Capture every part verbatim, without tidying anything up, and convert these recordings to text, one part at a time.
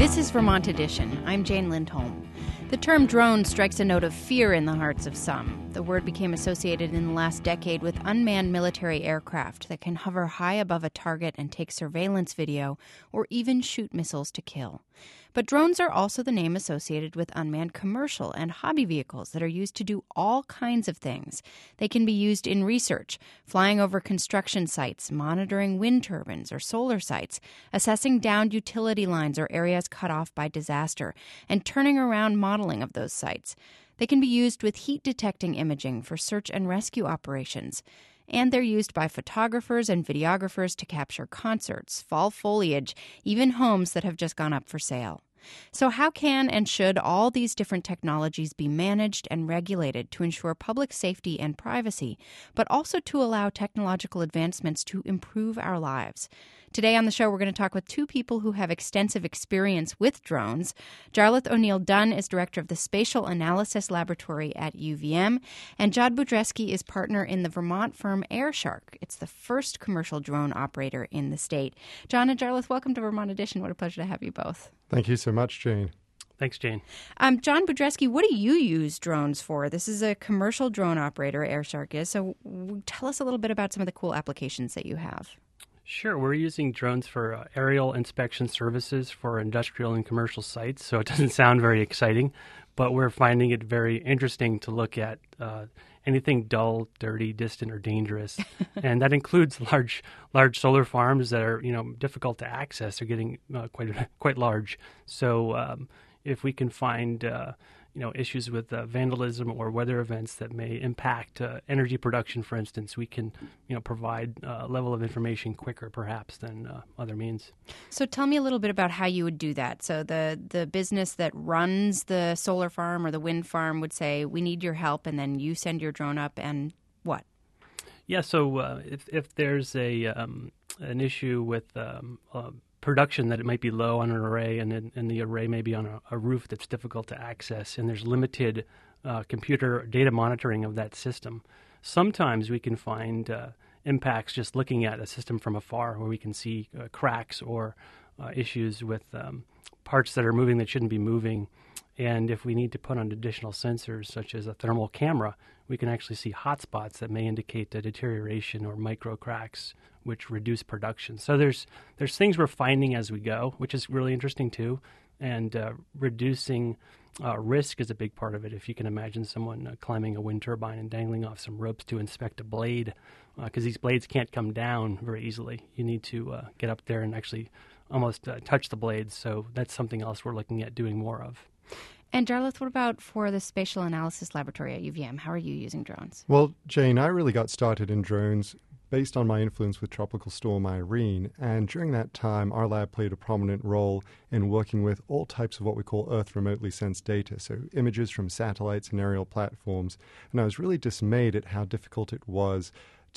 This is Vermont Edition. I'm Jane Lindholm. The term drone strikes a note of fear in the hearts of some. The word became associated in the last decade with unmanned military aircraft that can hover high above a target and take surveillance video or even shoot missiles to kill. But drones are also the name associated with unmanned commercial and hobby vehicles that are used to do all kinds of things. They can be used in research, flying over construction sites, monitoring wind turbines or solar sites, assessing downed utility lines or areas cut off by disaster, and turning around modeling of those sites. They can be used with heat-detecting imaging for search and rescue operations. And they're used by photographers and videographers to capture concerts, fall foliage, even homes that have just gone up for sale. So how can and should all these different technologies be managed and regulated to ensure public safety and privacy, but also to allow technological advancements to improve our lives? Today on the show, we're going to talk with two people who have extensive experience with drones. Jarlath O'Neill Dunn is director of the Spatial Analysis Laboratory at U V M, and John Budreski is partner in the Vermont firm AirShark. It's the first commercial drone operator in the state. John and Jarlath, welcome to Vermont Edition. What a pleasure to have you both. Thank you so much, Jane. Thanks, Jane. Um, John Budreski, what do you use drones for? This is a commercial drone operator, AirShark is. So tell us a little bit about some of the cool applications that you have. Sure. We're using drones for uh, aerial inspection services for industrial and commercial sites. So it doesn't sound very exciting, but we're finding it very interesting to look at uh, anything dull, dirty, distant, or dangerous. And that includes large large solar farms that are, you know, difficult to access. They're getting uh, quite quite large. So um, if we can find uh, you know, issues with uh, vandalism or weather events that may impact uh, energy production, for instance, we can, you know, provide a level of information quicker, perhaps, than uh, other means. So tell me a little bit about how you would do that. So the, the business that runs the solar farm or the wind farm would say, we need your help, and then you send your drone up, and what? Yeah, so uh, if, if there's a um, an issue with um, uh, production that it might be low on an array, and then, and the array may be on a, a roof that's difficult to access, and there's limited uh, computer data monitoring of that system. Sometimes we can find uh, impacts just looking at a system from afar, where we can see uh, cracks or uh, issues with um, parts that are moving that shouldn't be moving. And if we need to put on additional sensors, such as a thermal camera, we can actually see hotspots that may indicate a deterioration or micro cracks, which reduce production. So there's there's things we're finding as we go, which is really interesting too. And uh, reducing uh, risk is a big part of it. If you can imagine someone uh, climbing a wind turbine and dangling off some ropes to inspect a blade, because uh, these blades can't come down very easily. You need to uh, get up there and actually almost uh, touch the blades. So that's something else we're looking at doing more of. And Jarlath, what about for the Spatial Analysis Laboratory at U V M? How are you using drones? Well, Jane, I really got started in drones based on my influence with Tropical Storm Irene, and during that time our lab played a prominent role in working with all types of what we call Earth remotely sensed data, so images from satellites and aerial platforms, and I was really dismayed at how difficult it was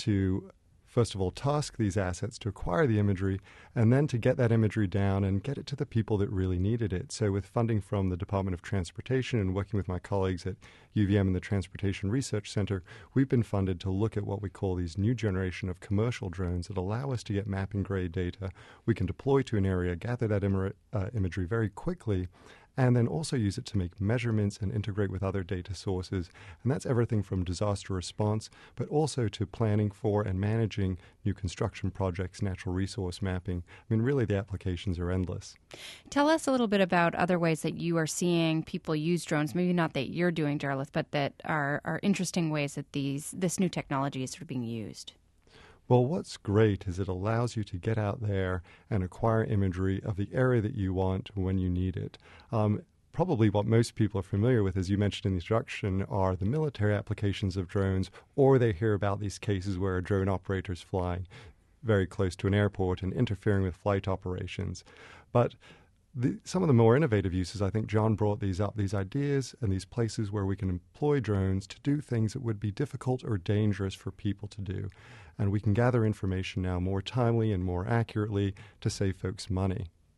to first of all, task these assets to acquire the imagery, and then to get that imagery down and get it to the people that really needed it. So with funding from the Department of Transportation and working with my colleagues at U V M and the Transportation Research Center, we've been funded to look at what we call these new generation of commercial drones that allow us to get mapping-grade data. We can deploy to an area, gather that im- uh, imagery very quickly, and then also use it to make measurements and integrate with other data sources. And that's everything from disaster response, but also to planning for and managing new construction projects, natural resource mapping. I mean, really, the applications are endless. Tell us a little bit about other ways that you are seeing people use drones, maybe not that you're doing, Jarlath, but that are, are interesting ways that these this new technology is sort of being used. Well, what's great is it allows you to get out there and acquire imagery of the area that you want when you need it. Um, probably what most people are familiar with, as you mentioned in the introduction, are the military applications of drones, or they hear about these cases where a drone operator is flying very close to an airport and interfering with flight operations. But The, some of the more innovative uses, I think John brought these up, these ideas and these places where we can employ drones to do things that would be difficult or dangerous for people to do. And we can gather information now more timely and more accurately to save folks money.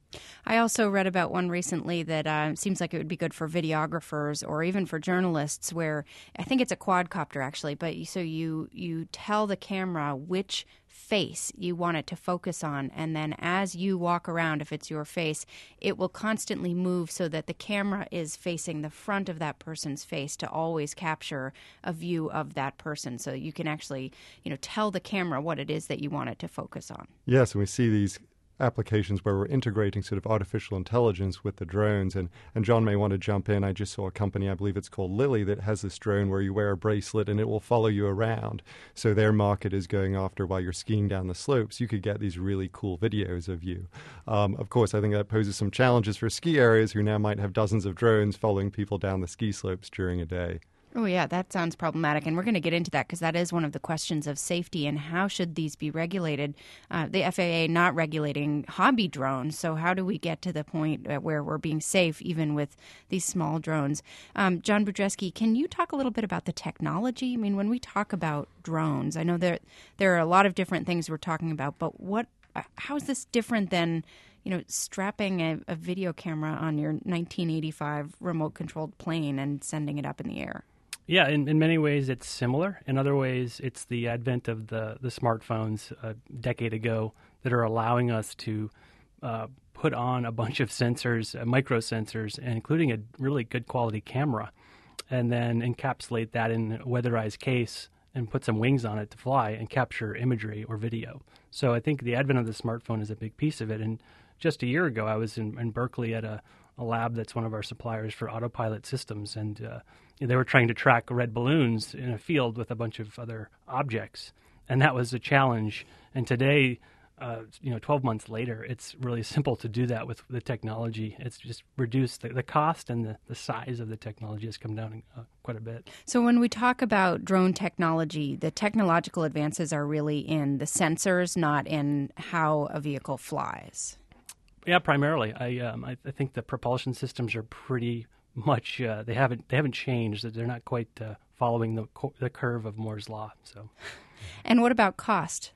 I also read about one recently that uh, seems like it would be good for videographers or even for journalists, where I think it's a quadcopter actually, but you, so you you tell the camera which face you want it to focus on, and then as you walk around, if it's your face, it will constantly move so that the camera is facing the front of that person's face to always capture a view of that person. So you can actually, you know, tell the camera what it is that you want it to focus on. Yes, and we see these applications where we're integrating sort of artificial intelligence with the drones. And, and John may want to jump in. I just saw a company, I believe it's called Lily, that has this drone where you wear a bracelet and it will follow you around. So their market is going after while you're skiing down the slopes. You could get these really cool videos of you. Um, of course, I think that poses some challenges for ski areas who now might have dozens of drones following people down the ski slopes during a day. Oh, yeah, that sounds problematic, and we're going to get into that because that is one of the questions of safety and how should these be regulated. Uh, the F A A not regulating hobby drones, so how do we get to the point where we're being safe even with these small drones? Um, John Budreski, can you talk a little bit about the technology? I mean, when we talk about drones, I know there there are a lot of different things we're talking about, but what? how is this different than, you know, strapping a, a video camera on your nineteen eighty-five remote-controlled plane and sending it up in the air? Yeah, in, in many ways it's similar. In other ways, it's the advent of the, the smartphones a decade ago that are allowing us to uh, put on a bunch of sensors, uh, micro sensors, including a really good quality camera, and then encapsulate that in a weatherized case and put some wings on it to fly and capture imagery or video. So I think the advent of the smartphone is a big piece of it. And just a year ago, I was in, in Berkeley at a, a lab that's one of our suppliers for autopilot systems, and uh, they were trying to track red balloons in a field with a bunch of other objects, and that was a challenge. And today, uh, you know, twelve months later, it's really simple to do that with the technology. It's just reduced the, the cost, and the, the size of the technology has come down uh, quite a bit. So when we talk about drone technology, the technological advances are really in the sensors, not in how a vehicle flies. Yeah, primarily. I um, I, I think the propulsion systems are pretty much uh, they haven't they haven't changed. They're not quite uh, following the co- the curve of Moore's law. So, and what about cost?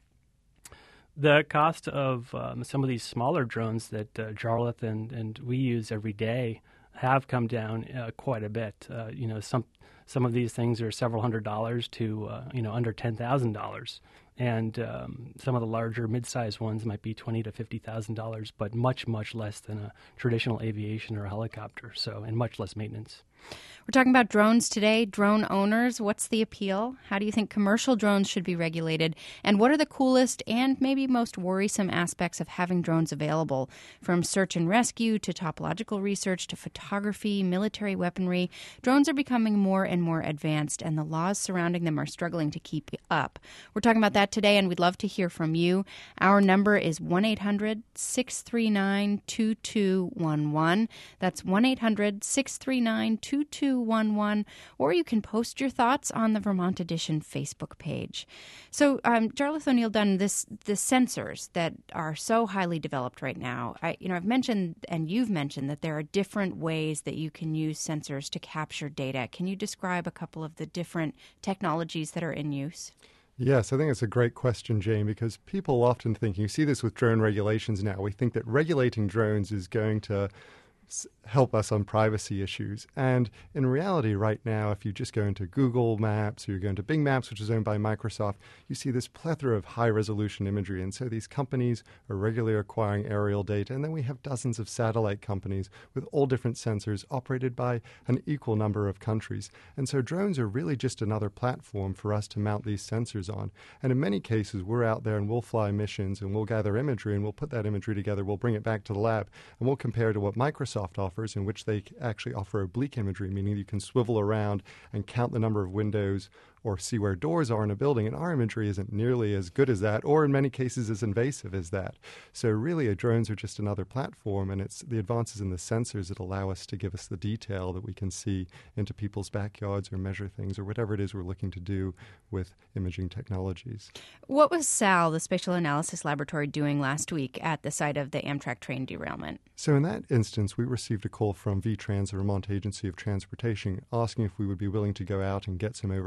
The cost of um, some of these smaller drones that uh, Jarlath and, and we use every day have come down uh, quite a bit. Uh, you know, some some of these things are several hundred dollars to uh, you know under ten thousand dollars, and um, some of the larger mid-sized ones might be twenty to fifty thousand dollars, but much much less than a traditional aviation or a helicopter. So, and much less maintenance. We're talking about drones today. Drone owners, what's the appeal? How do you think commercial drones should be regulated? And what are the coolest and maybe most worrisome aspects of having drones available? From search and rescue to topological research to photography, military weaponry, drones are becoming more and more advanced, and the laws surrounding them are struggling to keep up. We're talking about that today, and we'd love to hear from you. Our number is one eight hundred six three nine two two one one. That's one eight hundred six three nine two two one one, or you can post your thoughts on the Vermont Edition Facebook page. So, um, Jarlath O'Neill Dunn, this the sensors that are so highly developed right now. I, you know, I've mentioned, and you've mentioned, that there are different ways that you can use sensors to capture data. Can you describe a couple of the different technologies that are in use? Yes, I think it's a great question, Jane, because people often think, you see this with drone regulations now, we think that regulating drones is going to help us on privacy issues. And in reality, right now, if you just go into Google Maps or you go into Bing Maps, which is owned by Microsoft, you see this plethora of high-resolution imagery. And so these companies are regularly acquiring aerial data. And then we have dozens of satellite companies with all different sensors operated by an equal number of countries. And so drones are really just another platform for us to mount these sensors on. And in many cases, we're out there and we'll fly missions and we'll gather imagery and we'll put that imagery together. We'll bring it back to the lab and we'll compare to what Microsoft offers, in which they actually offer oblique imagery, meaning you can swivel around and count the number of windows or see where doors are in a building, and our imagery isn't nearly as good as that, or in many cases as invasive as that. So really, uh, drones are just another platform, and it's the advances in the sensors that allow us to give us the detail that we can see into people's backyards or measure things or whatever it is we're looking to do with imaging technologies. What was S A L, the Spatial Analysis Laboratory, doing last week at the site of the Amtrak train derailment? So in that instance, we received a call from V-Trans, the Vermont Agency of Transportation, asking if we would be willing to go out and get some overhead imagery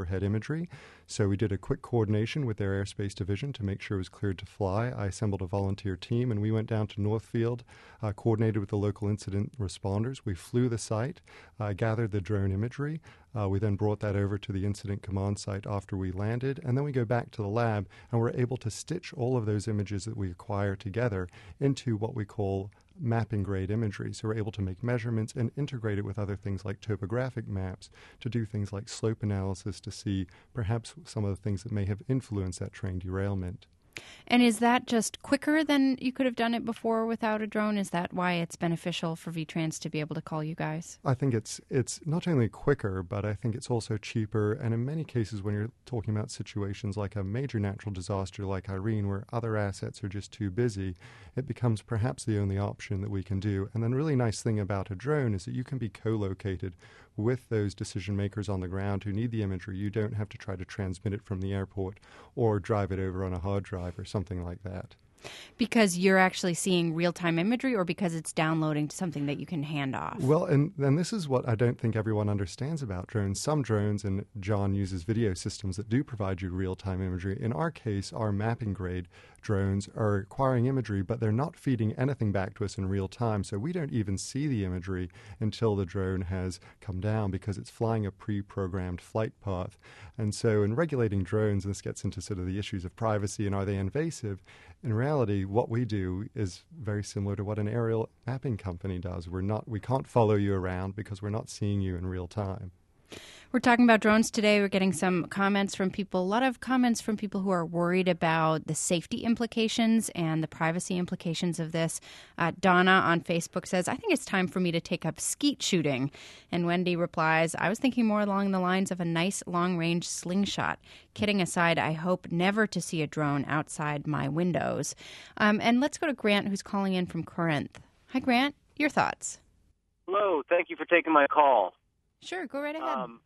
imagery. So we did a quick coordination with their airspace division to make sure it was cleared to fly. I assembled a volunteer team, and we went down to Northfield, uh, coordinated with the local incident responders. We flew the site, uh, gathered the drone imagery. Uh, we then brought that over to the incident command site after we landed, and then we go back to the lab, and we're able to stitch all of those images that we acquire together into what we call mapping grade imagery. So we're able to make measurements and integrate it with other things like topographic maps to do things like slope analysis to see perhaps some of the things that may have influenced that train derailment. And is that just quicker than you could have done it before without a drone? Is that why it's beneficial for V TRANS to be able to call you guys? I think it's it's not only quicker, but I think it's also cheaper. And in many cases, when you're talking about situations like a major natural disaster like Irene, where other assets are just too busy, it becomes perhaps the only option that we can do. And then the really nice thing about a drone is that you can be co-located with those decision makers on the ground who need the imagery. You don't have to try to transmit it from the airport or drive it over on a hard drive or something like that. Because you're actually seeing real-time imagery, or because it's downloading to something that you can hand off? Well, and, and this is what I don't think everyone understands about drones. Some drones, and John uses video systems that do provide you real-time imagery. In our case, our mapping grade drones are acquiring imagery, but they're not feeding anything back to us in real time. So we don't even see the imagery until the drone has come down, because it's flying a pre-programmed flight path. And so in regulating drones, and this gets into sort of the issues of privacy and are they invasive, in reality, what we do is very similar to what an aerial mapping company does. We're not, we can't follow you around because we're not seeing you in real time. We're talking about drones today. We're getting some comments from people, a lot of comments from people who are worried about the safety implications and the privacy implications of this. Uh, Donna on Facebook says, I think it's time for me to take up skeet shooting. And Wendy replies, I was thinking more along the lines of a nice long-range slingshot. Kidding aside, I hope never to see a drone outside my windows. Um, and let's go to Grant, who's calling in from Corinth. Hi, Grant. Your thoughts? Hello. Thank you for taking my call. Sure. Go right ahead. Um,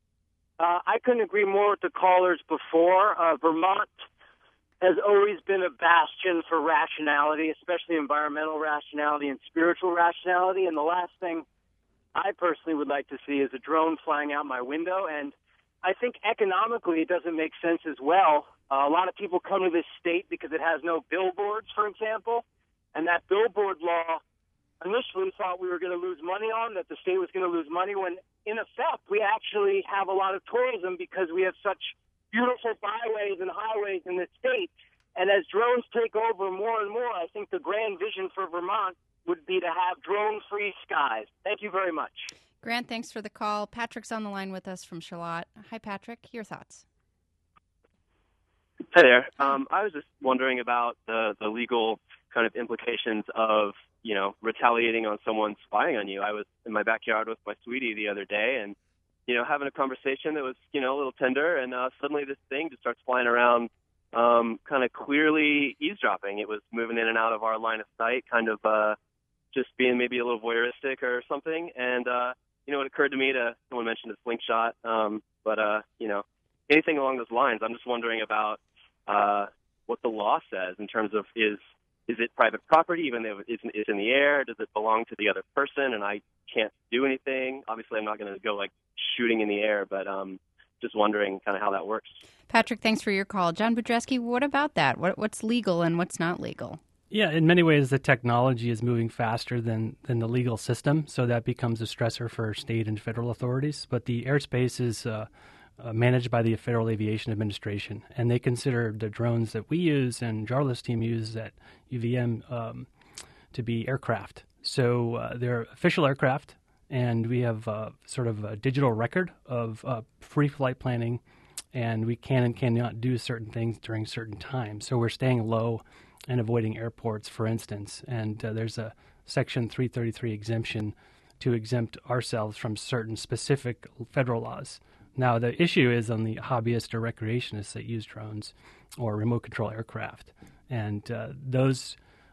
Uh, I couldn't agree more with the callers before. Uh, Vermont has always been a bastion for rationality, especially environmental rationality and spiritual rationality. And the last thing I personally would like to see is a drone flying out my window. And I think economically it doesn't make sense as well. Uh, a lot of people come to this state because it has no billboards, for example. And that billboard law initially thought we were going to lose money on, that the state was going to lose money, when in effect we actually have a lot of tourism because we have such beautiful byways and highways in this state. And as drones take over more and more, I think the grand vision for Vermont would be to have drone-free skies. Thank you very much. Grant, thanks for the call. Patrick's on the line with us from Charlotte. Hi, Patrick. Your thoughts? Hi there. Um, I was just wondering about the, the legal kind of implications of, you know, retaliating on someone spying on you. I was in my backyard with my sweetie the other day and, you know, having a conversation that was, you know, a little tender, and uh, suddenly this thing just starts flying around, um, kind of clearly eavesdropping. It was moving in and out of our line of sight, kind of uh, just being maybe a little voyeuristic or something. And, uh, you know, it occurred to me to, someone mentioned a slingshot, um, but, uh, you know, anything along those lines. I'm just wondering about uh, what the law says in terms of is, Is it private property, even though it's in, it's in the air? Does it belong to the other person and I can't do anything? Obviously, I'm not going to go, like, shooting in the air, but um, just wondering kind of how that works. Patrick, thanks for your call. John Budreski, what about that? What, what's legal and what's not legal? Yeah, in many ways, the technology is moving faster than, than the legal system, so that becomes a stressor for state and federal authorities. But the airspace is uh, uh, managed by the Federal Aviation Administration, and they consider the drones that we use and Jarla's team use at U V M um, to be aircraft. So uh, they're official aircraft, and we have uh, sort of a digital record of uh, pre-flight planning, and we can and cannot do certain things during certain times. So we're staying low and avoiding airports, for instance. And uh, there's a Section three thirty-three exemption to exempt ourselves from certain specific federal laws. Now, the issue is on the hobbyists or recreationists that use drones or remote control aircraft. And uh, those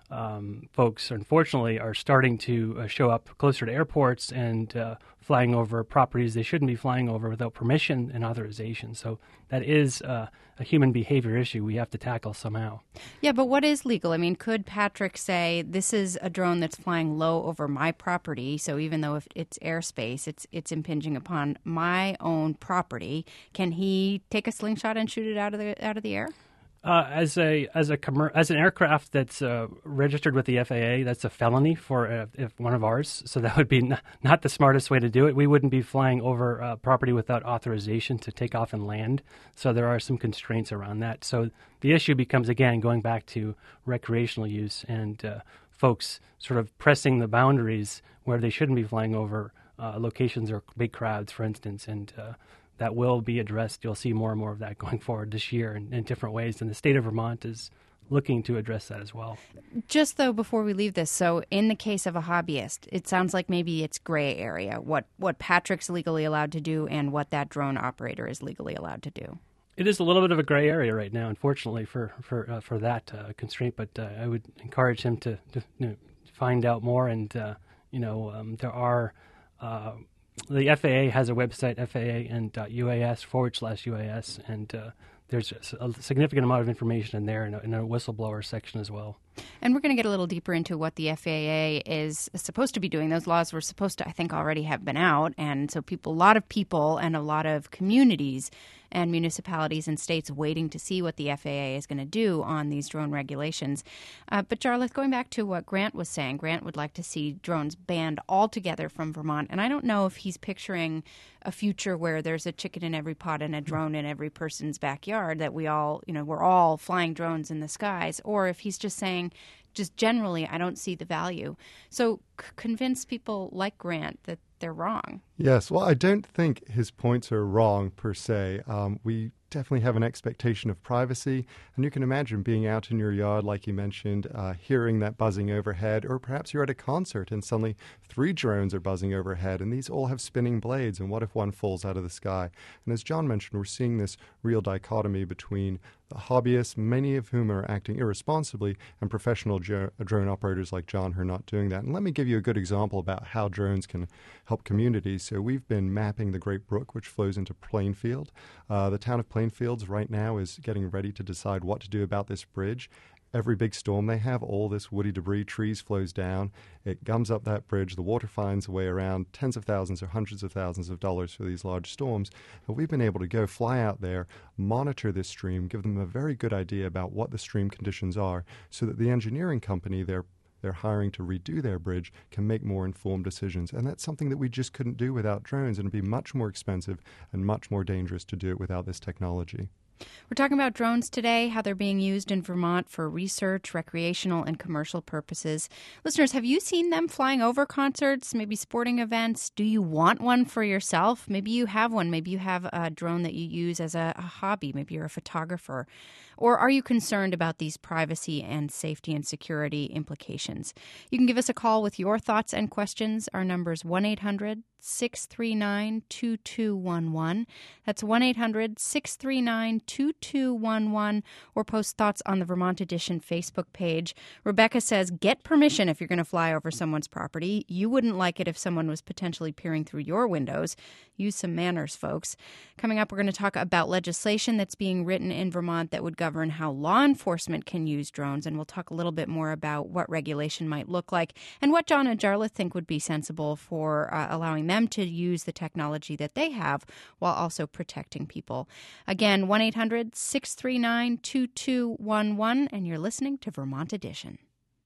um, folks, unfortunately, are starting to uh, show up closer to airports and uh, flying over properties they shouldn't be flying over without permission and authorization. So that is uh, a human behavior issue we have to tackle somehow. Yeah, but what is legal? I mean, could Patrick say, this is a drone that's flying low over my property, so even though if it's airspace, it's it's impinging upon my own property, can he take a slingshot and shoot it out of the out of the air? Uh, as a as a commer- as an aircraft that's uh, registered with the F A A, that's a felony for uh, if one of ours. So that would be n- not the smartest way to do it. We wouldn't be flying over uh, property without authorization to take off and land. So there are some constraints around that. So the issue becomes, again, going back to recreational use and uh, folks sort of pressing the boundaries where they shouldn't be flying over uh, locations or big crowds, for instance, and uh, that will be addressed. You'll see more and more of that going forward this year in, in different ways. And the state of Vermont is looking to address that as well. Just though, before we leave this, so in the case of a hobbyist, it sounds like maybe it's gray area, what, what Patrick's legally allowed to do and what that drone operator is legally allowed to do. It is a little bit of a gray area right now, unfortunately, for, for, uh, for that uh, constraint. But uh, I would encourage him to, to you know, find out more. And, uh, you know, um, there are... Uh, The F A A has a website, F A A and UAS forward slash UAS, and uh, there's a significant amount of information in there in a, in a whistleblower section as well. And we're going to get a little deeper into what the F A A is supposed to be doing. Those laws were supposed to, I think, already have been out. And so people, a lot of people and a lot of communities and municipalities and states waiting to see what the F A A is going to do on these drone regulations. Uh, but Jarlath, going back to what Grant was saying, Grant would like to see drones banned altogether from Vermont. And I don't know if he's picturing a future where there's a chicken in every pot and a drone in every person's backyard, that we all, you know, we're all flying drones in the skies, or if he's just saying, just generally, I don't see the value. So c- convince people like Grant that they're wrong. Yes, well, I don't think his points are wrong per se. Um, we definitely have an expectation of privacy, and you can imagine being out in your yard, like you mentioned, uh, hearing that buzzing overhead, or perhaps you're at a concert and suddenly three drones are buzzing overhead, and these all have spinning blades, and what if one falls out of the sky? And as John mentioned, we're seeing this real dichotomy between the hobbyists, many of whom are acting irresponsibly, and professional jo- drone operators like John who are not doing that. And let me give you a good example about how drones can help communities. So we've been mapping the Great Brook, which flows into Plainfield. Uh, the town of Plainfield right now is getting ready to decide what to do about this bridge. Every big storm they have, all this woody debris, trees flows down. It gums up that bridge. The water finds a way around, tens of thousands or hundreds of thousands of dollars for these large storms. And we've been able to go fly out there, monitor this stream, give them a very good idea about what the stream conditions are, so that the engineering company they're they're hiring to redo their bridge can make more informed decisions. And that's something that we just couldn't do without drones, and it'd be much more expensive and much more dangerous to do it without this technology. We're talking about drones today, how they're being used in Vermont for research, recreational, and commercial purposes. Listeners, have you seen them flying over concerts, maybe sporting events? Do you want one for yourself? Maybe you have one. Maybe you have a drone that you use as a, a hobby. Maybe you're a photographer. Or are you concerned about these privacy and safety and security implications? You can give us a call with your thoughts and questions. Our number is one eight hundred six three nine two two one one. That's one eight hundred six three nine two two one one. Or post thoughts on the Vermont Edition Facebook page. Rebecca says, get permission if you're going to fly over someone's property. You wouldn't like it if someone was potentially peering through your windows. Use some manners, folks. Coming up, we're going to talk about legislation that's being written in Vermont that would govern how law enforcement can use drones, and we'll talk a little bit more about what regulation might look like and what John and Jarlath think would be sensible for uh, allowing them to use the technology that they have while also protecting people. Again, one eight hundred six three nine two two one one, and you're listening to Vermont Edition.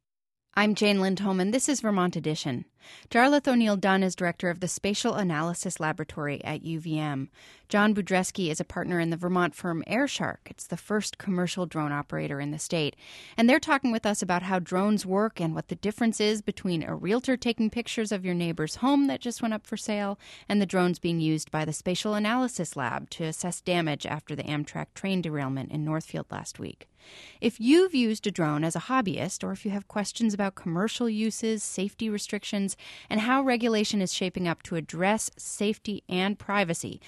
I'm Jane Lindholm, and this is Vermont Edition. Jarlath O'Neill Dunn is director of the Spatial Analysis Laboratory at U V M. John Budreski is a partner in the Vermont firm AirShark. It's the first commercial drone operator in the state. And they're talking with us about how drones work and what the difference is between a realtor taking pictures of your neighbor's home that just went up for sale and the drones being used by the Spatial Analysis Lab to assess damage after the Amtrak train derailment in Northfield last week. If you've used a drone as a hobbyist, or if you have questions about commercial uses, safety restrictions, and how regulation is shaping up to address safety and privacy, call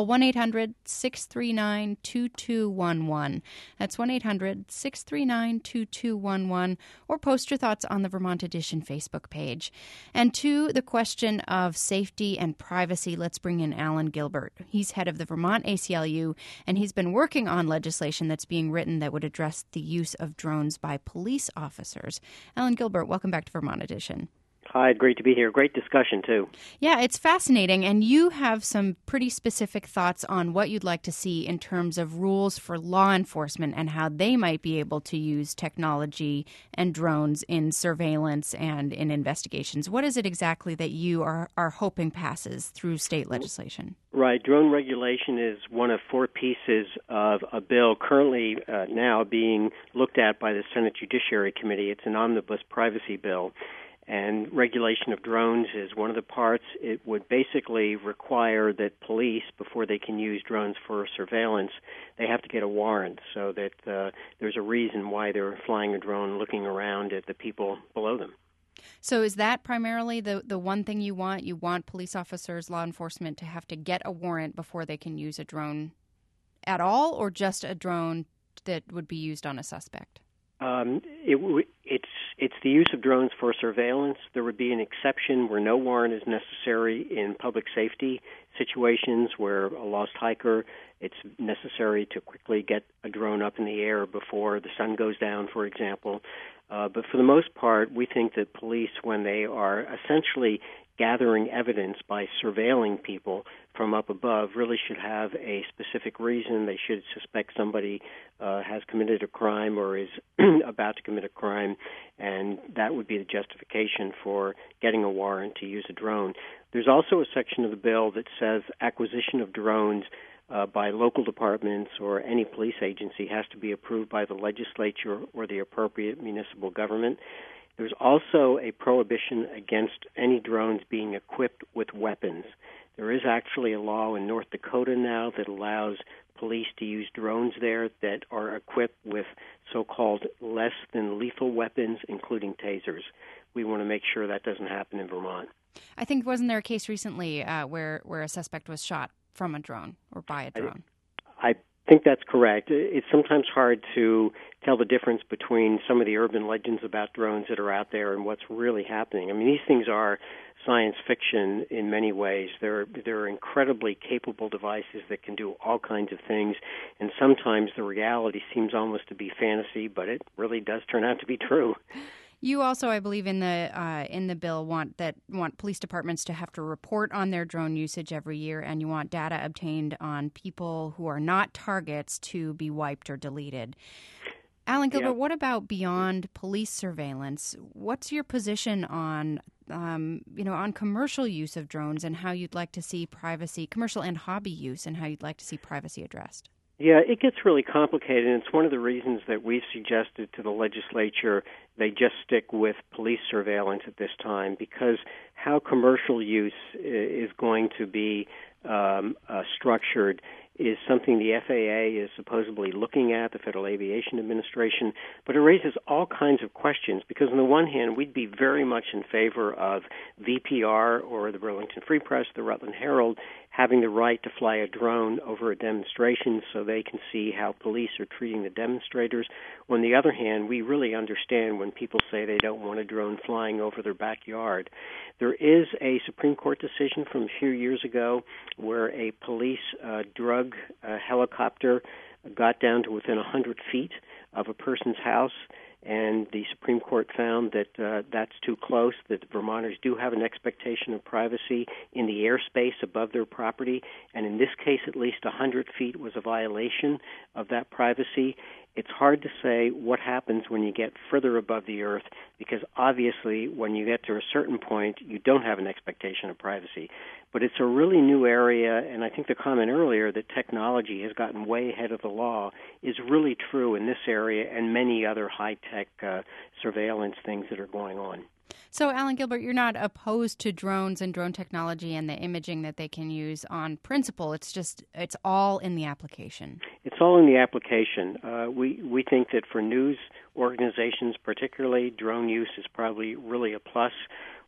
Call one eight hundred six three nine two two one one. That's one eight hundred six three nine two two one one, or post your thoughts on the Vermont Edition Facebook page. And to the question of safety and privacy, let's bring in Alan Gilbert. He's head of the Vermont A C L U, and he's been working on legislation that's being written that would address the use of drones by police officers. Alan Gilbert, welcome back to Vermont Edition. Hi, great to be here. Great discussion, too. Yeah, it's fascinating, and you have some pretty specific thoughts on what you'd like to see in terms of rules for law enforcement and how they might be able to use technology and drones in surveillance and in investigations. What is it exactly that you are, are hoping passes through state legislation? Right. Drone regulation is one of four pieces of a bill currently uh, now being looked at by the Senate Judiciary Committee. It's an omnibus privacy bill. And regulation of drones is one of the parts. It would basically require that police, before they can use drones for surveillance, they have to get a warrant so that uh, there's a reason why they're flying a drone looking around at the people below them. So is that primarily the, the one thing you want? You want police officers, law enforcement to have to get a warrant before they can use a drone at all, or just a drone that would be used on a suspect? Um, it w- it's it's the use of drones for surveillance. There would be an exception where no warrant is necessary in public safety situations where a lost hiker, it's necessary to quickly get a drone up in the air before the sun goes down, for example. Uh, but for the most part, we think that police, when they are essentially gathering evidence by surveilling people from up above, really should have a specific reason. They should suspect somebody uh, has committed a crime or is about to commit a crime, and that would be the justification for getting a warrant to use a drone. There's also a section of the bill that says acquisition of drones uh, by local departments or any police agency has to be approved by the legislature or the appropriate municipal government. There's also a prohibition against any drones being equipped with weapons. There is actually a law in North Dakota now that allows police to use drones there that are equipped with so-called less than lethal weapons, including tasers. We want to make sure that doesn't happen in Vermont. I think, wasn't there a case recently uh, where, where a suspect was shot from a drone or by a drone? I, I think that's correct. It's sometimes hard to tell the difference between some of the urban legends about drones that are out there and what's really happening. I mean, these things are science fiction in many ways. They're, they're incredibly capable devices that can do all kinds of things, and sometimes the reality seems almost to be fantasy, but it really does turn out to be true. You also, I believe, in the uh, in the bill want that want police departments to have to report on their drone usage every year, and you want data obtained on people who are not targets to be wiped or deleted. Alan Gilbert, yeah. What about beyond police surveillance? What's your position on um, you know on commercial use of drones and how you'd like to see privacy, commercial and hobby use, and how you'd like to see privacy addressed? Yeah, it gets really complicated, and it's one of the reasons that we've suggested to the legislature they just stick with police surveillance at this time, because how commercial use is going to be um, uh, structured is something the F A A is supposedly looking at, the Federal Aviation Administration, but it raises all kinds of questions because on the one hand, we'd be very much in favor of V P R or the Burlington Free Press, the Rutland Herald, having the right to fly a drone over a demonstration so they can see how police are treating the demonstrators. On the other hand, we really understand when people say they don't want a drone flying over their backyard. There is a Supreme Court decision from a few years ago where a police uh, drug uh, helicopter got down to within one hundred feet of a person's house, and the Supreme Court found that uh, that's too close, that Vermonters do have an expectation of privacy in the airspace above their property, and in this case, at least one hundred feet was a violation of that privacy. It's hard to say what happens when you get further above the earth, because obviously when you get to a certain point, you don't have an expectation of privacy. But it's a really new area, and I think the comment earlier that technology has gotten way ahead of the law is really true in this area and many other high-tech uh, surveillance things that are going on. So, Alan Gilbert, you're not opposed to drones and drone technology and the imaging that they can use on principle. It's just, it's all in the application. It's all in the application. Uh, we, we think that for news organizations particularly, drone use is probably really a plus.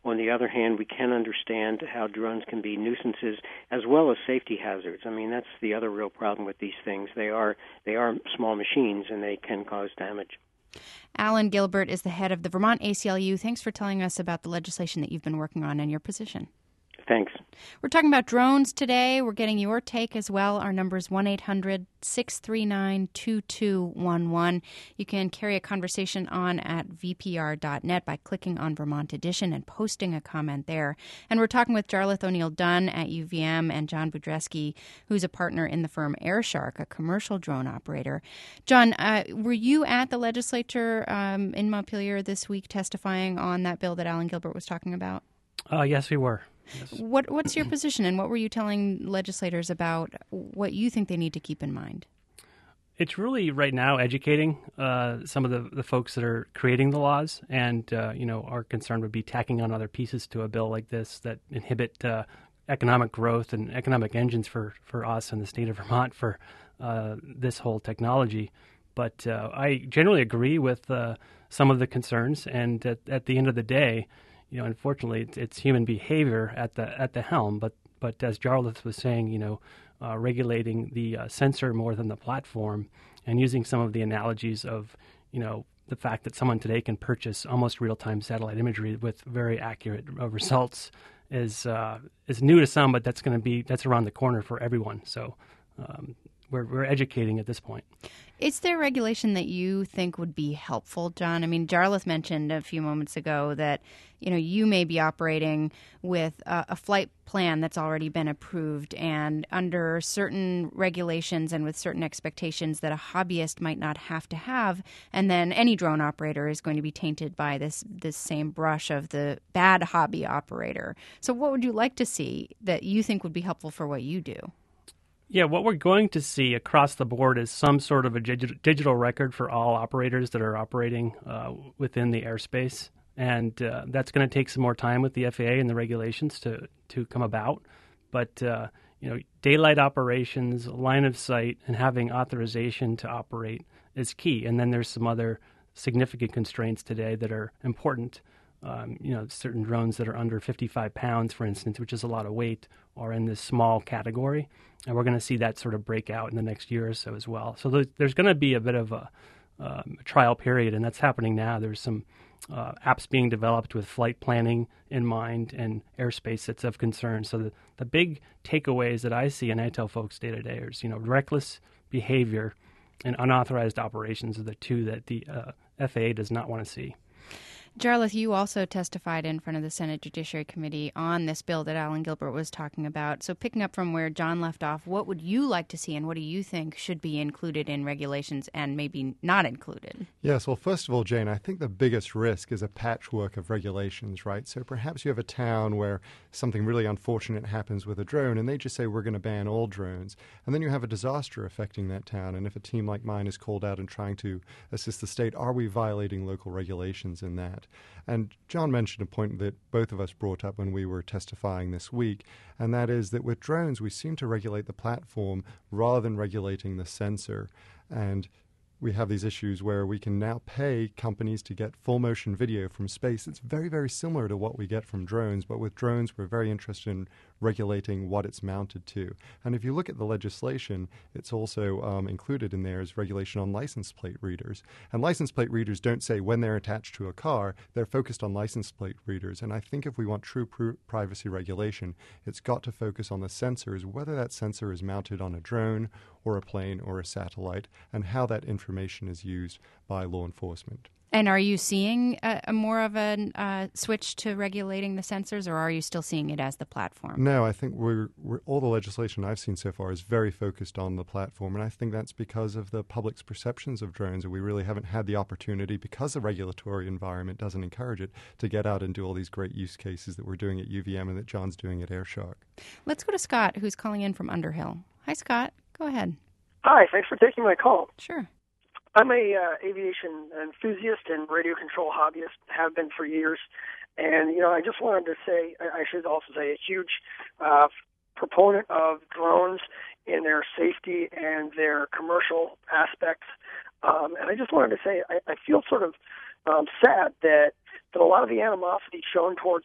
On the other hand, we can understand how drones can be nuisances as well as safety hazards. I mean, that's the other real problem with these things. They are they are small machines, and they can cause damage. Alan Gilbert is the head of the Vermont A C L U. Thanks for telling us about the legislation that you've been working on and your position. Thanks. We're talking about drones today. We're getting your take as well. Our number is one eight hundred six three nine two two one one. You can carry a conversation on at v p r dot net by clicking on Vermont Edition and posting a comment there. And we're talking with Jarlath O'Neill Dunn at U V M and John Budreski, who's a partner in the firm AirShark, a commercial drone operator. John, uh, were you at the legislature um, in Montpelier this week testifying on that bill that Alan Gilbert was talking about? Uh, yes, we were. Yes. What What's your position, and what were you telling legislators about what you think they need to keep in mind? It's really right now educating uh, some of the, the folks that are creating the laws, and uh, you know, our concern would be tacking on other pieces to a bill like this that inhibit uh, economic growth and economic engines for, for us in the state of Vermont for uh, this whole technology. But uh, I generally agree with uh, some of the concerns, and at, at the end of the day, you know, unfortunately, it's, it's human behavior at the at the helm. But but as Jarlath was saying, you know, uh, regulating the uh, sensor more than the platform, and using some of the analogies of, you know, the fact that someone today can purchase almost real-time satellite imagery with very accurate uh, results is uh, is new to some, but that's going to be that's around the corner for everyone. So um, we're we're educating at this point. Is there regulation that you think would be helpful, John? I mean, Jarlath mentioned a few moments ago that, you know, you may be operating with a, a flight plan that's already been approved and under certain regulations and with certain expectations that a hobbyist might not have to have, and then any drone operator is going to be tainted by this this same brush of the bad hobby operator. So what would you like to see that you think would be helpful for what you do? Yeah, what we're going to see across the board is some sort of a dig- digital record for all operators that are operating uh, within the airspace. And uh, that's going to take some more time with the F A A and the regulations to, to come about. But, uh, you know, daylight operations, line of sight, and having authorization to operate is key. And then there's some other significant constraints today that are important. Um, you know, certain drones that are under fifty-five pounds, for instance, which is a lot of weight, are in this small category. And we're going to see that sort of break out in the next year or so as well. So th- there's going to be a bit of a, um, a trial period, and that's happening now. There's some uh, apps being developed with flight planning in mind and airspace that's of concern. So the, the big takeaways that I see and I tell folks day to day is, you know, reckless behavior and unauthorized operations are the two that the uh, F A A does not want to see. Jarlath, you also testified in front of the Senate Judiciary Committee on this bill that Alan Gilbert was talking about. So picking up from where John left off, what would you like to see and what do you think should be included in regulations and maybe not included? Yes, well, first of all, Jane, I think the biggest risk is a patchwork of regulations, right? So perhaps you have a town where something really unfortunate happens with a drone and they just say we're going to ban all drones. And then you have a disaster affecting that town. And if a team like mine is called out and trying to assist the state, are we violating local regulations in that? And John mentioned a point that both of us brought up when we were testifying this week, and that is that with drones, we seem to regulate the platform rather than regulating the sensor. And we have these issues where we can now pay companies to get full motion video from space. It's very, very similar to what we get from drones, but with drones, we're very interested in regulating what it's mounted to. And if you look at the legislation, it's also um, included in there as regulation on license plate readers. And license plate readers don't say when they're attached to a car, they're focused on license plate readers. And I think if we want true pr- privacy regulation, it's got to focus on the sensors, whether that sensor is mounted on a drone or a plane or a satellite, and how that information is used by law enforcement. And are you seeing a, a more of a uh, switch to regulating the sensors, or are you still seeing it as the platform? No, I think we're, we're all the legislation I've seen so far is very focused on the platform, and I think that's because of the public's perceptions of drones, and we really haven't had the opportunity, because the regulatory environment doesn't encourage it, to get out and do all these great use cases that we're doing at U V M and that John's doing at AirShark. Let's go to Scott, who's calling in from Underhill. Hi, Scott. Go ahead. Hi, thanks for taking my call. Sure. I'm a uh, aviation enthusiast and radio control hobbyist, have been for years. And, you know, I just wanted to say, I should also say, a huge uh, proponent of drones in their safety and their commercial aspects. Um, and I just wanted to say, I, I feel sort of um, sad that, that a lot of the animosity shown towards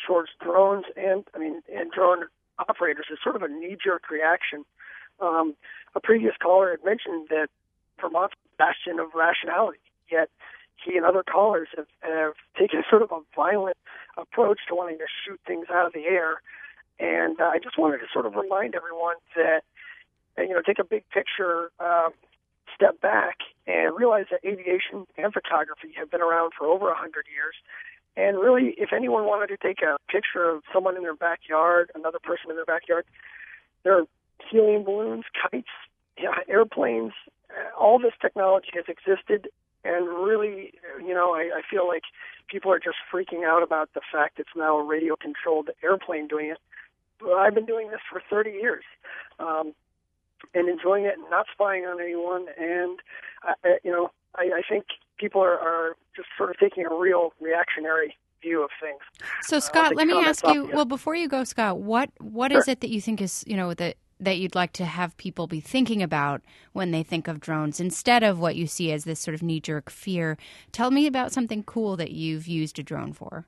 towards drones and, I mean, and drone operators is sort of a knee-jerk reaction. Um, a previous caller had mentioned that Vermont's a bastion of rationality, yet he and other callers have, have taken sort of a violent approach to wanting to shoot things out of the air. And uh, I just wanted to sort of remind everyone that, you know, take a big picture, uh, step back, and realize that aviation and photography have been around for over one hundred years. And really, if anyone wanted to take a picture of someone in their backyard, another person in their backyard, there are helium balloons, kites, you know, airplanes. All this technology has existed, and really, you know, I, I feel like people are just freaking out about the fact it's now a radio-controlled airplane doing it. But I've been doing this for thirty years, um, and enjoying it, and not spying on anyone. And I, I, you know, I, I think people are, are just sort of taking a real reactionary view of things. So, Scott, uh, let me ask you. yet. Well, before you go, Scott, what what Sure. is it that you think is, you know, that that you'd like to have people be thinking about when they think of drones instead of what you see as this sort of knee-jerk fear? Tell me about something cool that you've used a drone for.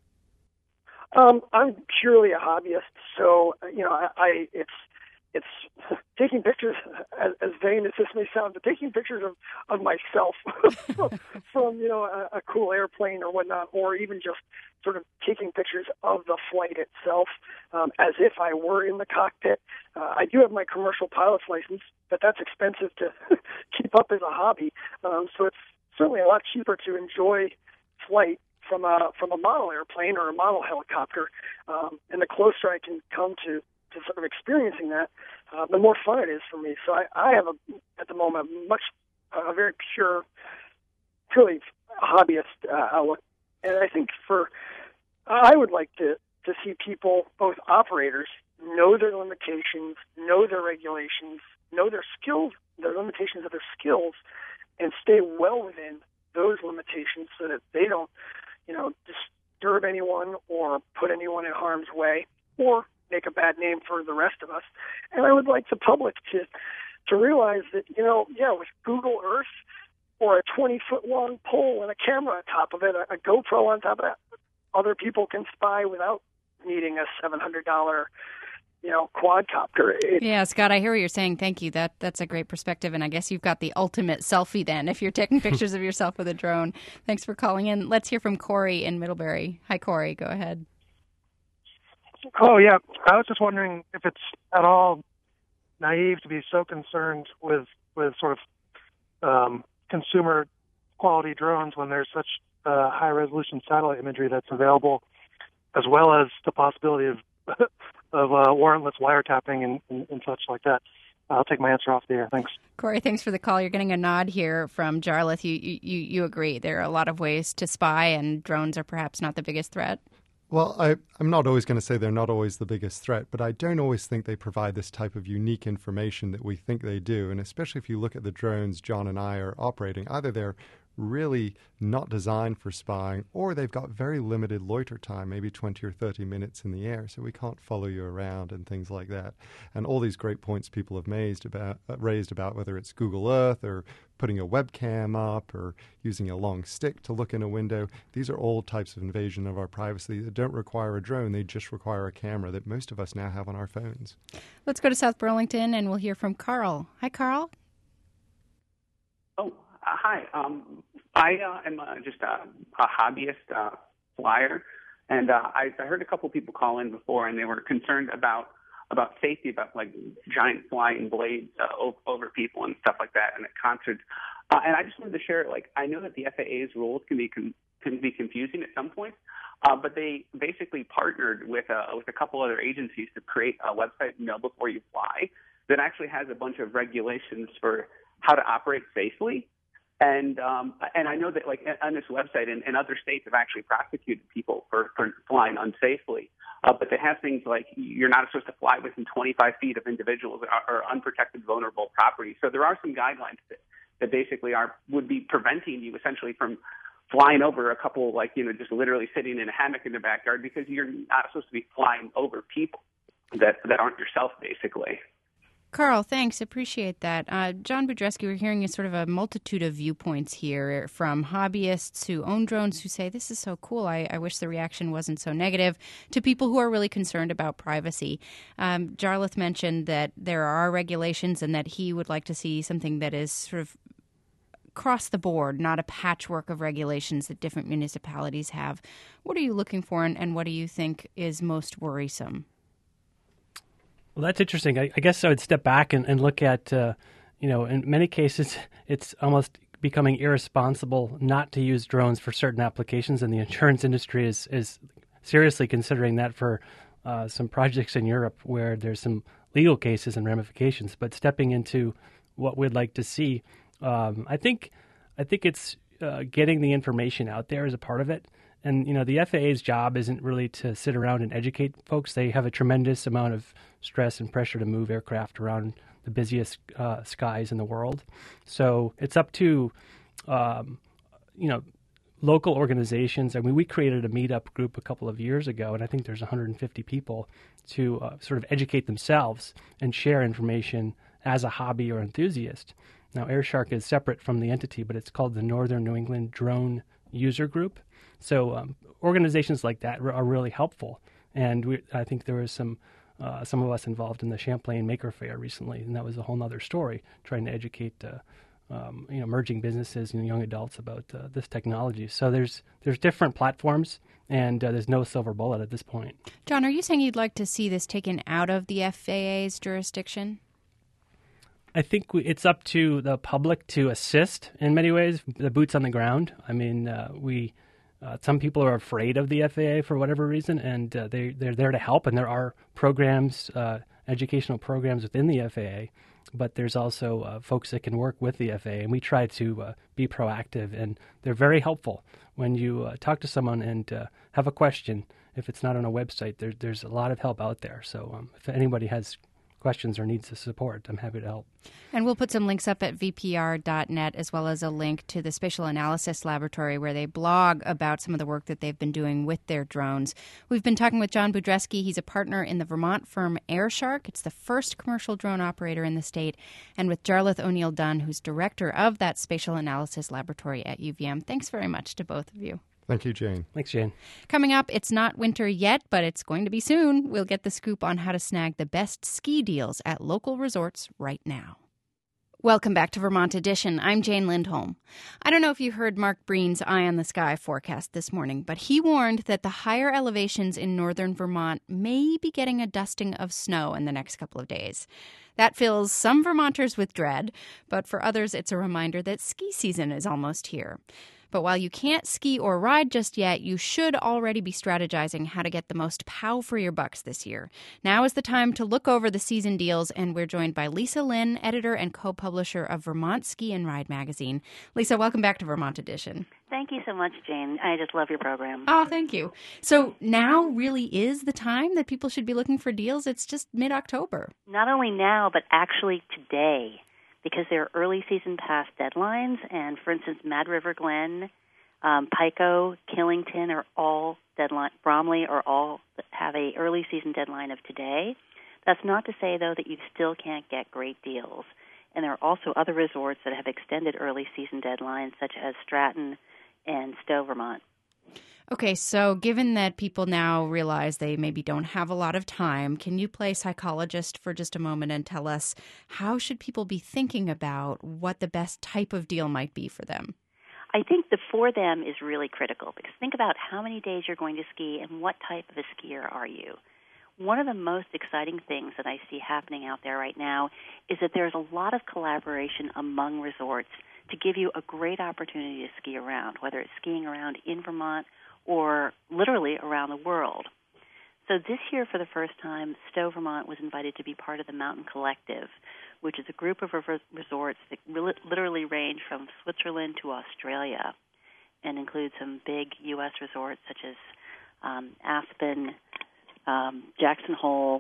Um, I'm purely a hobbyist, so you know, I, I it's it's taking pictures, as, as vain as this may sound, but taking pictures of, of myself from, from you know a, a cool airplane or whatnot, or even just sort of taking pictures of the flight itself, um, as if I were in the cockpit. Uh, I do have my commercial pilot's license, but that's expensive to keep up as a hobby. Um, so it's certainly a lot cheaper to enjoy flight from a from a model airplane or a model helicopter, um, and the closer I can come to, to sort of experiencing that, uh, the more fun it is for me. So I, I have a at the moment much a very pure, purely hobbyist uh, outlook, and I think for I would like to to see people, both operators, know their limitations, know their regulations, know their skills, their limitations of their skills, and stay well within those limitations so that they don't, you know, disturb anyone or put anyone in harm's way or make a bad name for the rest of us. And I would like the public to to realize that, you know, yeah, with Google Earth or a twenty-foot long pole and a camera on top of it, a, a GoPro on top of that, other people can spy without needing a seven hundred dollars you know, quadcopter. It, yeah, Scott, I hear what you're saying. Thank you. That that's a great perspective, and I guess you've got the ultimate selfie then if you're taking pictures of yourself with a drone. Thanks for calling in. Let's hear from Corey in Middlebury. Hi, Corey. Go ahead. Oh, yeah. I was just wondering if it's at all naive to be so concerned with, with sort of um, consumer quality drones when there's such uh, high-resolution satellite imagery that's available, as well as the possibility of of uh, warrantless wiretapping and, and, and such like that. I'll take my answer off the air. Thanks. Corey, thanks for the call. You're getting a nod here from Jarlath. You, you, you agree. There are a lot of ways to spy, and drones are perhaps not the biggest threat. Well, I, I'm not always going to say they're not always the biggest threat, but I don't always think they provide this type of unique information that we think they do. And especially if you look at the drones John and I are operating, either they're really not designed for spying, or they've got very limited loiter time, maybe twenty or thirty minutes in the air, so we can't follow you around and things like that. And all these great points people have raised about, uh, raised about whether it's Google Earth or putting a webcam up or using a long stick to look in a window, these are all types of invasion of our privacy that don't require a drone. They just require a camera that most of us now have on our phones. Let's go to South Burlington, and we'll hear from Carl. Hi, Carl. Oh, Uh, hi. Um, I uh, am uh, just a, a hobbyist uh, flyer, and uh, I, I heard a couple people call in before, and they were concerned about about safety, about like giant flying blades uh, o- over people and stuff like that, and at concerts. Uh, and I just wanted to share, like, I know that the F A A's rules can be con- can be confusing at some points, uh, but they basically partnered with uh, with a couple other agencies to create a website, Know Before You Fly, that actually has a bunch of regulations for how to operate safely. And um, and I know that, like, on this website, and, and other states have actually prosecuted people for, for flying unsafely. Uh, but they have things like you're not supposed to fly within twenty-five feet of individuals or, or unprotected, vulnerable property. So there are some guidelines that, that basically are would be preventing you essentially from flying over a couple, like, you know, just literally sitting in a hammock in their backyard, because you're not supposed to be flying over people that that aren't yourself, basically. Carl, thanks. Appreciate that. Uh, John Budreski, we're hearing a sort of a multitude of viewpoints here, from hobbyists who own drones who say, this is so cool, I, I wish the reaction wasn't so negative, to people who are really concerned about privacy. Um, Jarlath mentioned that there are regulations and that he would like to see something that is sort of across the board, not a patchwork of regulations that different municipalities have. What are you looking for, and, and what do you think is most worrisome? Well, that's interesting. I, I guess I would step back and, and look at, uh, you know, in many cases, it's almost becoming irresponsible not to use drones for certain applications, and the insurance industry is, is seriously considering that for uh, some projects in Europe where there's some legal cases and ramifications. But stepping into what we'd like to see, um, I think, I think it's uh, getting the information out there is a part of it. And, you know, the F A A's job isn't really to sit around and educate folks. They have a tremendous amount of stress and pressure to move aircraft around the busiest uh, skies in the world. So it's up to, um, you know, local organizations. I mean, we created a meetup group a couple of years ago, and I think there's one hundred fifty people to uh, sort of educate themselves and share information as a hobby or enthusiast. Now, AirShark is separate from the entity, but it's called the Northern New England Drone User Group. So um, organizations like that are really helpful, and we, I think there was some uh, some of us involved in the Champlain Maker Fair recently, and that was a whole other story, trying to educate uh, um, you know emerging businesses and young adults about uh, this technology. So there's there's different platforms, and uh, there's no silver bullet at this point. John, are you saying you'd like to see this taken out of the F A A's jurisdiction? I think we, it's up to the public to assist in many ways, the boots on the ground. I mean, uh, we. Uh, some people are afraid of the F A A for whatever reason, and uh, they, they're there to help. And there are programs, uh, educational programs within the F A A, but there's also uh, folks that can work with the F A A. And we try to uh, be proactive, and they're very helpful. When you uh, talk to someone and uh, have a question, if it's not on a website, there, there's a lot of help out there. So um, if anybody has questions or needs support, I'm happy to help. And we'll put some links up at V P R dot net, as well as a link to the Spatial Analysis Laboratory, where they blog about some of the work that they've been doing with their drones. We've been talking with John Budreski. He's a partner in the Vermont firm AirShark. It's the first commercial drone operator in the state. And with Jarlath O'Neill Dunn, who's director of that Spatial Analysis Laboratory at U V M. Thanks very much to both of you. Thank you, Jane. Thanks, Jane. Coming up, it's not winter yet, but it's going to be soon. We'll get the scoop on how to snag the best ski deals at local resorts right now. Welcome back to Vermont Edition. I'm Jane Lindholm. I don't know if you heard Mark Breen's Eye on the Sky forecast this morning, but he warned that the higher elevations in northern Vermont may be getting a dusting of snow in the next couple of days. That fills some Vermonters with dread, but for others, it's a reminder that ski season is almost here. But while you can't ski or ride just yet, you should already be strategizing how to get the most pow for your bucks this year. Now is the time to look over the season deals, and we're joined by Lisa Lynn, editor and co-publisher of Vermont Ski and Ride magazine. Lisa, welcome back to Vermont Edition. Thank you so much, Jane. I just love your program. Oh, thank you. So now really is the time that people should be looking for deals? It's just mid-October. Not only now, but actually today, because there are early season pass deadlines. And, for instance, Mad River Glen, um, Pico, Killington are all deadline, Bromley are all have a early season deadline of today. That's not to say, though, that you still can't get great deals. And there are also other resorts that have extended early season deadlines, such as Stratton and Stowe, Vermont. Okay, so given that people now realize they maybe don't have a lot of time, can you play psychologist for just a moment and tell us how should people be thinking about what the best type of deal might be for them? I think the for them is really critical, because think about how many days you're going to ski and what type of a skier are you. One of the most exciting things that I see happening out there right now is that there's a lot of collaboration among resorts to give you a great opportunity to ski around, whether it's skiing around in Vermont or literally around the world. So this year, for the first time, Stowe, Vermont was invited to be part of the Mountain Collective, which is a group of resorts that literally range from Switzerland to Australia and include some big U S resorts such as um, Aspen, um, Jackson Hole,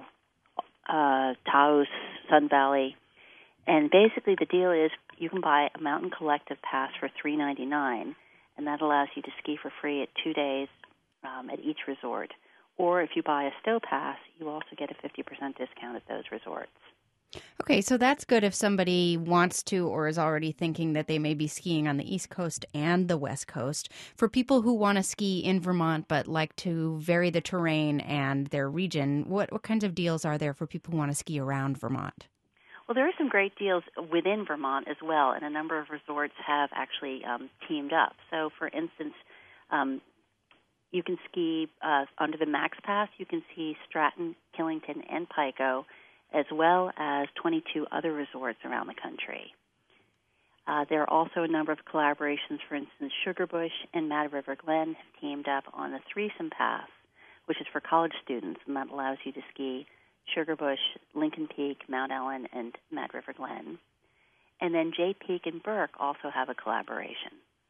uh, Taos, Sun Valley. And basically the deal is you can buy a Mountain Collective pass for three dollars and ninety-nine cents, and that allows you to ski for free at two days um, at each resort. Or if you buy a Stowe pass, you also get a fifty percent discount at those resorts. Okay, so that's good if somebody wants to or is already thinking that they may be skiing on the East Coast and the West Coast. For people who want to ski in Vermont but like to vary the terrain and their region, what, what kinds of deals are there for people who want to ski around Vermont? Well, there are some great deals within Vermont as well, and a number of resorts have actually um, teamed up. So, for instance, um, you can ski uh, under the Max Pass. You can ski Stratton, Killington, and Pico, as well as twenty-two other resorts around the country. Uh, there are also a number of collaborations. For instance, Sugarbush and Mad River Glen have teamed up on the Threesome Pass, which is for college students, and that allows you to ski Sugarbush, Lincoln Peak, Mount Ellen, and Mad River Glen. And then Jay Peak and Burke also have a collaboration.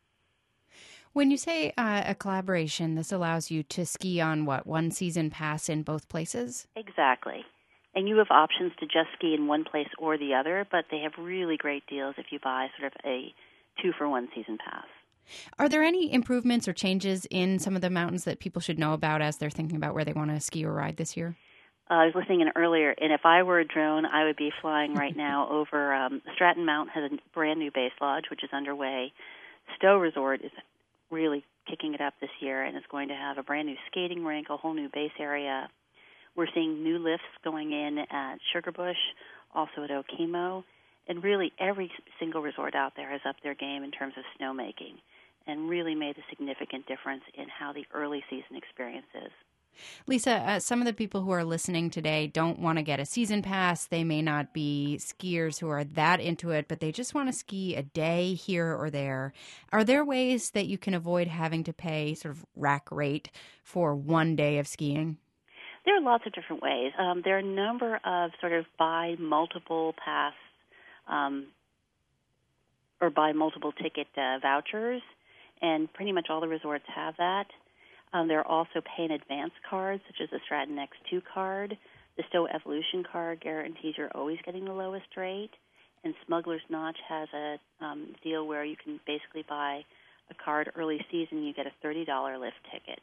When you say uh, a collaboration, this allows you to ski on, what, one season pass in both places? Exactly. And you have options to just ski in one place or the other, but they have really great deals if you buy sort of a two-for-one season pass. Are there any improvements or changes in some of the mountains that people should know about as they're thinking about where they want to ski or ride this year? Uh, I was listening in earlier, and if I were a drone, I would be flying right now over um, Stratton Mountain has a brand new base lodge, which is underway. Stowe Resort is really kicking it up this year and is going to have a brand new skating rink, a whole new base area. We're seeing new lifts going in at Sugarbush, also at Okemo, and really every single resort out there has upped their game in terms of snowmaking and really made a significant difference in how the early season experience is. Lisa, uh, some of the people who are listening today don't want to get a season pass. They may not be skiers who are that into it, but they just want to ski a day here or there. Are there ways that you can avoid having to pay sort of rack rate for one day of skiing? There are lots of different ways. Um, there are a number of sort of buy multiple pass um, or buy multiple ticket uh, vouchers, and pretty much all the resorts have that. Um, there are also pay in advance cards, such as the Stratton X two card. The Stowe Evolution card guarantees you're always getting the lowest rate. And Smuggler's Notch has a um, deal where you can basically buy a card early season and you get a thirty dollars lift ticket.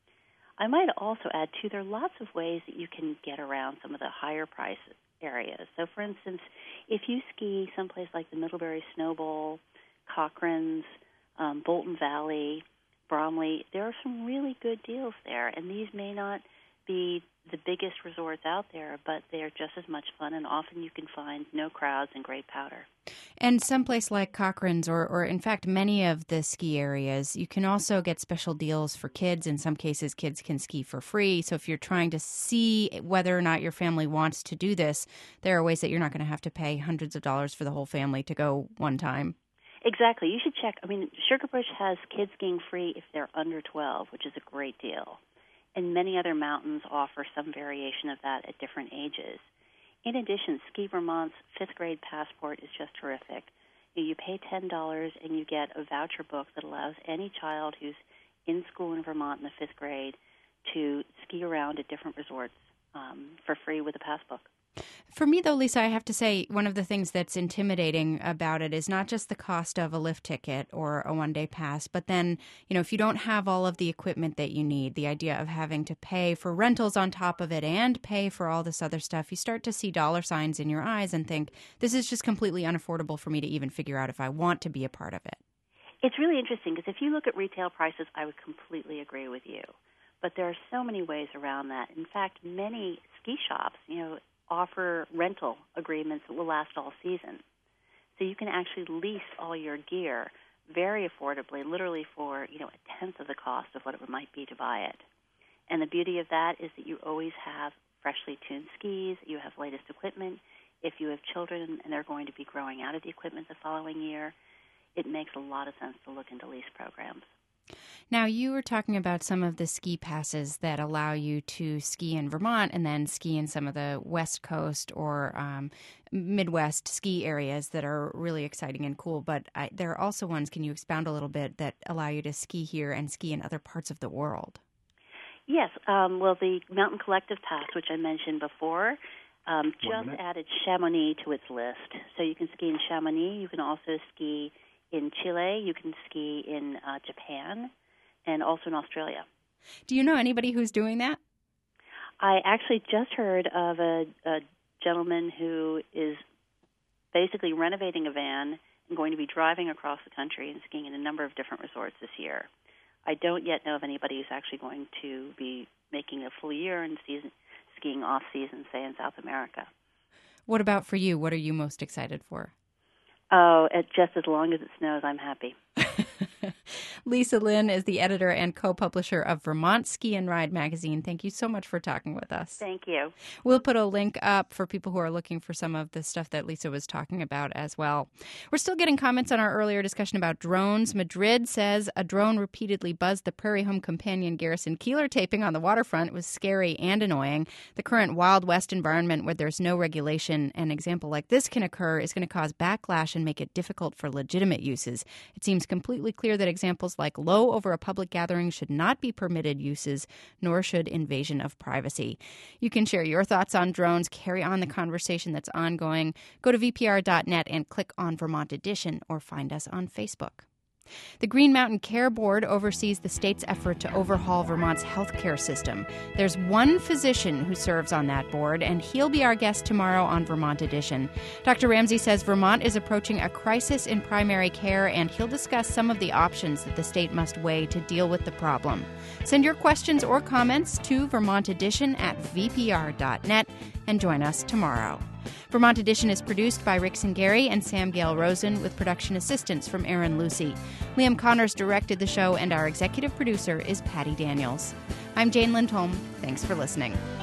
I might also add, too, there are lots of ways that you can get around some of the higher price areas. So, for instance, if you ski someplace like the Middlebury Snow Bowl, Cochrane's, um, Bolton Valley, Bromley, there are some really good deals there, and these may not be the biggest resorts out there, but they are just as much fun, and often you can find no crowds and great powder. And someplace like Cochrane's, or, or in fact many of the ski areas, you can also get special deals for kids. In some cases, kids can ski for free. So if you're trying to see whether or not your family wants to do this, there are ways that you're not going to have to pay hundreds of dollars for the whole family to go one time. Exactly. You should check. I mean, Sugarbush has kids skiing free if they're under twelve, which is a great deal. And many other mountains offer some variation of that at different ages. In addition, Ski Vermont's fifth grade passport is just terrific. You pay ten dollars and you get a voucher book that allows any child who's in school in Vermont in the fifth grade to ski around at different resorts um, for free with a pass book. For me, though, Lisa, I have to say one of the things that's intimidating about it is not just the cost of a lift ticket or a one-day pass, but then, you know, if you don't have all of the equipment that you need, the idea of having to pay for rentals on top of it and pay for all this other stuff, you start to see dollar signs in your eyes and think, this is just completely unaffordable for me to even figure out if I want to be a part of it. It's really interesting because if you look at retail prices, I would completely agree with you. But there are so many ways around that. In fact, many ski shops, you know, offer rental agreements that will last all season. So you can actually lease all your gear very affordably, literally for, you know, a tenth of the cost of what it might be to buy it. And the beauty of that is that you always have freshly tuned skis, you have latest equipment. If you have children and they're going to be growing out of the equipment the following year, it makes a lot of sense to look into lease programs. Now, you were talking about some of the ski passes that allow you to ski in Vermont and then ski in some of the West Coast or um, Midwest ski areas that are really exciting and cool. But I, there are also ones, can you expound a little bit, that allow you to ski here and ski in other parts of the world? Yes. Um, well, the Mountain Collective Pass, which I mentioned before, um, just added Chamonix to its list. So you can ski in Chamonix. You can also ski in Chile, you can ski in uh, Japan, and also in Australia. Do you know anybody who's doing that? I actually just heard of a, a gentleman who is basically renovating a van and going to be driving across the country and skiing in a number of different resorts this year. I don't yet know of anybody who's actually going to be making a full year and season, skiing off-season, say, in South America. What about for you? What are you most excited for? Oh, it, just as long as it snows, I'm happy. Lisa Lynn is the editor and co-publisher of Vermont Ski and Ride magazine. Thank you so much for talking with us. Thank you. We'll put a link up for people who are looking for some of the stuff that Lisa was talking about as well. We're still getting comments on our earlier discussion about drones. Madrid says a drone repeatedly buzzed the Prairie Home Companion Garrison Keeler taping on the waterfront. It was scary and annoying. The current Wild West environment where there's no regulation, an example like this can occur, is going to cause backlash and make it difficult for legitimate uses. It seems completely clear that examples like low over a public gathering should not be permitted uses, nor should invasion of privacy. You can share your thoughts on drones, carry on the conversation that's ongoing. Go to V P R dot net and click on Vermont Edition or find us on Facebook. The Green Mountain Care Board oversees the state's effort to overhaul Vermont's healthcare system. There's one physician who serves on that board, and he'll be our guest tomorrow on Vermont Edition. Doctor Ramsey says Vermont is approaching a crisis in primary care, and he'll discuss some of the options that the state must weigh to deal with the problem. Send your questions or comments to Vermont Edition at V P R dot net and join us tomorrow. Vermont Edition is produced by Rick Singari and Sam Gale Rosen with production assistance from Aaron Lucy. Liam Connors directed the show, and our executive producer is Patty Daniels. I'm Jane Lindholm. Thanks for listening.